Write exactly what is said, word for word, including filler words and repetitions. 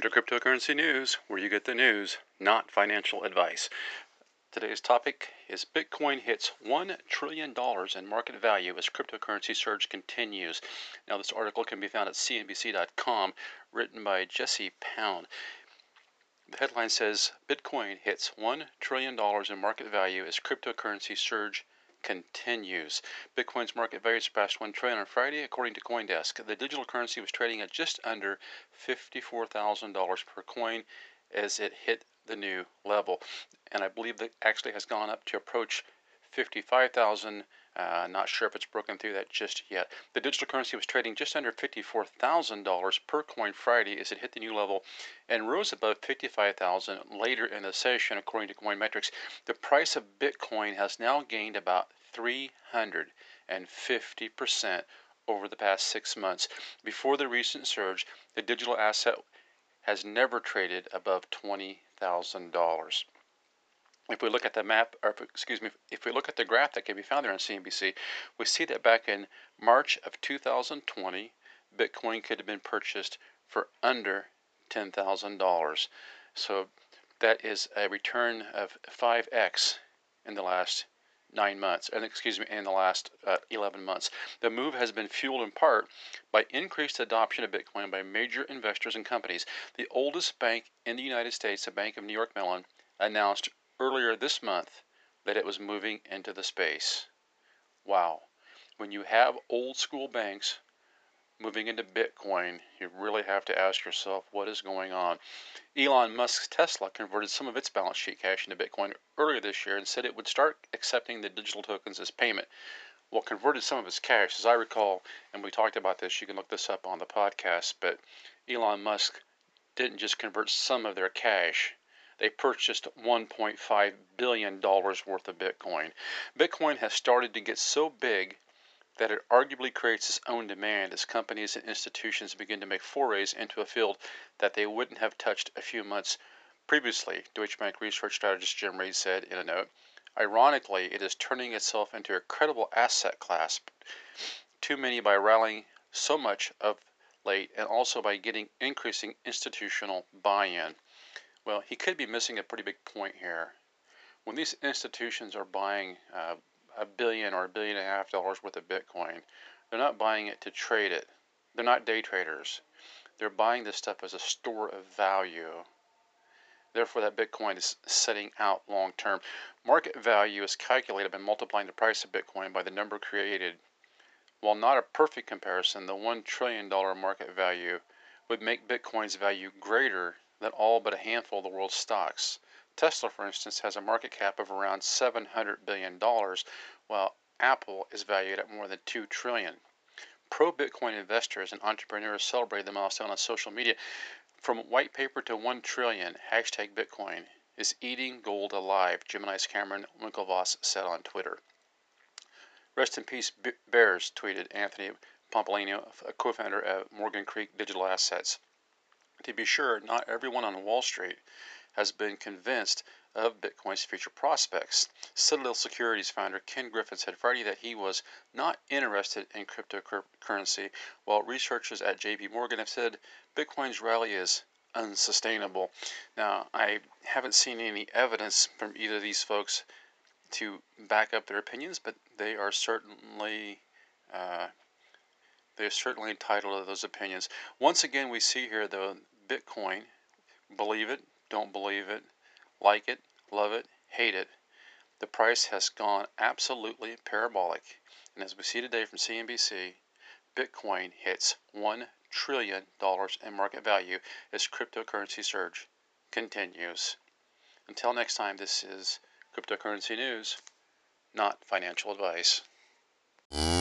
Welcome to Cryptocurrency News, where you get the news, not financial advice. Today's topic is Bitcoin hits one trillion dollars in market value as cryptocurrency surge continues. Now, this article can be found at C N B C dot com, written by Jesse Pound. The headline says, Bitcoin hits one trillion dollars in market value as cryptocurrency surge continues. Bitcoin's market value surpassed one trillion dollars on Friday, according to CoinDesk. The digital currency was trading at just under fifty-four thousand dollars per coin as it hit the new level. And I believe that actually has gone up to approach fifty-five thousand dollars. Uh, not sure if it's broken through that just yet. The digital currency was trading just under fifty-four thousand dollars per coin Friday as it hit the new level and rose above fifty-five thousand dollars later in the session, according to CoinMetrics. The price of Bitcoin has now gained about three hundred fifty percent over the past six months. Before the recent surge, the digital asset has never traded above twenty thousand dollars. If we look at the map, or if, excuse me, if we look at the graph that can be found there on C N B C, we see that back in March of two thousand twenty, Bitcoin could have been purchased for under ten thousand dollars. So that is a return of five x in the last nine months, and excuse me, in the last uh, eleven months. The move has been fueled in part by increased adoption of Bitcoin by major investors and companies. The oldest bank in the United States, the Bank of New York Mellon, announced earlier this month that it was moving into the space. Wow. When you have old school banks moving into Bitcoin, you really have to ask yourself what is going on. Elon Musk's Tesla converted some of its balance sheet cash into Bitcoin earlier this year and said it would start accepting the digital tokens as payment. Well, converted some of its cash, as I recall, and we talked about this, you can look this up on the podcast, but Elon Musk didn't just convert some of their cash. They purchased one point five billion dollars worth of Bitcoin. Bitcoin has started to get so big that it arguably creates its own demand as companies and institutions begin to make forays into a field that they wouldn't have touched a few months previously, Deutsche Bank research strategist Jim Reid said in a note. Ironically, it is turning itself into a credible asset class, too many by rallying so much of late and also by getting increasing institutional buy-in. Well, he could be missing a pretty big point here. When these institutions are buying uh, a billion or a billion and a half dollars worth of Bitcoin, they're not buying it to trade it. They're not day traders. They're buying this stuff as a store of value. Therefore, that Bitcoin is setting out long term. Market value is calculated by multiplying the price of Bitcoin by the number created. While not a perfect comparison, the one trillion dollars market value would make Bitcoin's value greater than all but a handful of the world's stocks. Tesla, for instance, has a market cap of around seven hundred billion dollars, while Apple is valued at more than two trillion dollars. Pro-Bitcoin investors and entrepreneurs celebrate the milestone on social media. From white paper to one trillion, hashtag Bitcoin is eating gold alive, Gemini's Cameron Winklevoss said on Twitter. Rest in peace, Bears, tweeted Anthony Pompolino, a co-founder of Morgan Creek Digital Assets. To be sure, not everyone on Wall Street has been convinced of Bitcoin's future prospects. Citadel Securities founder Ken Griffin said Friday that he was not interested in cryptocurrency, while researchers at J P Morgan have said Bitcoin's rally is unsustainable. Now, I haven't seen any evidence from either of these folks to back up their opinions, but they are certainly uh, they are certainly entitled to those opinions. Once again, we see here, though, Bitcoin, believe it, don't believe it, like it, love it, hate it, the price has gone absolutely parabolic. And as we see today from C N B C, Bitcoin hits one trillion dollars in market value as cryptocurrency surge continues. Until next time, this is Cryptocurrency News, not financial advice.